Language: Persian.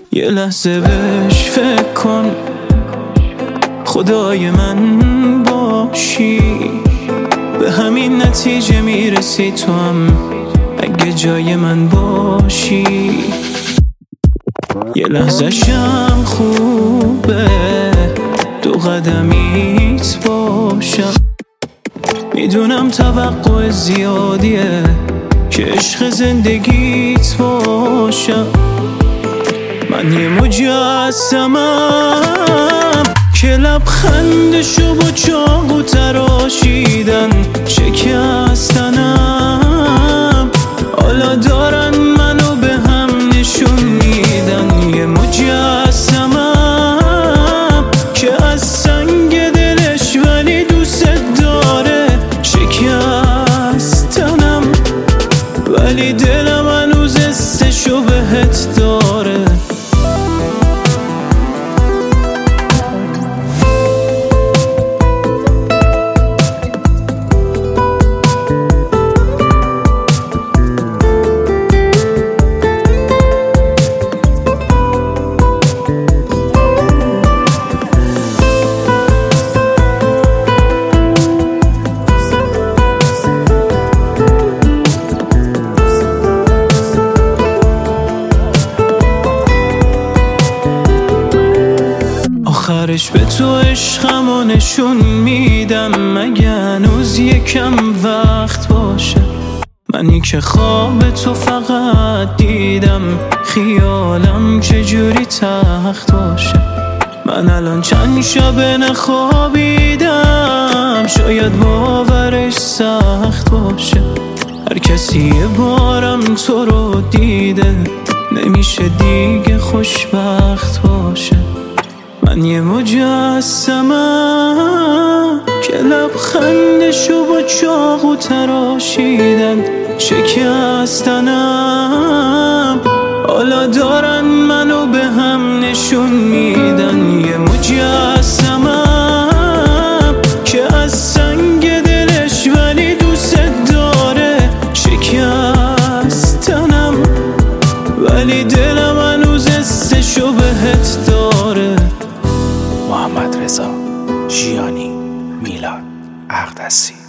یه لحظه بهش فکر کن، خدای من باشی، به همین نتیجه میرسی تو هم اگه جای من باشی. یه لحظه شم خوبه دو قدمیت باشم، میدونم توقع زیادیه که عشق زندگیت باشم. من یه مجسمم که لبخندشو با چاقو تراشیدن، شکستنم حالا دارن منو به هم نشون میدن. یه مجسمم که از سنگ دلش ولی دوست داره، شکستنم ولی دلم هنوز حسشو بهت داره. آخرش به تو عشقمو نشون میدم، مگه هنوز یکم وقت باشه. منی که خواب تو فقط دیدم، خیالم چجوری تخت باشه. من الان چند شبه نخوابیدم، شاید باورش سخت باشه. هر کسی یه بارم تو رو دیده، نمیشه دیگه خوشبخت باشه. من یه مجسمم که لبخندشو با چاقو تراشیدن، شکستنم حالا دارن منو به هم نشون میدن. یه مجسمم که از سنگ دلش ولی دوست داره، شکستنم ولی دلم هنوز حسشو بهت داره. محمد رضا ژیانی، میلاد اقدسی.